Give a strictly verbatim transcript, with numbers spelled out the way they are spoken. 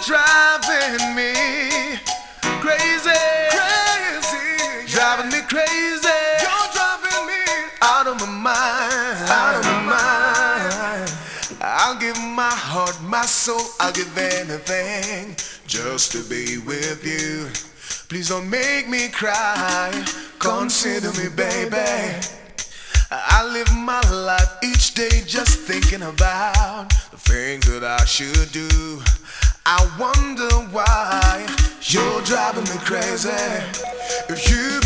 driving me crazy, crazy, driving me crazy. You're driving me out of my mind, out of my mind. I'll give my heart, my soul, I'll give anything just to be with you. Please don't make me cry, consider me, baby. I live my life each day just thinking about the things that I should do. I wonder why you're driving me crazy. If you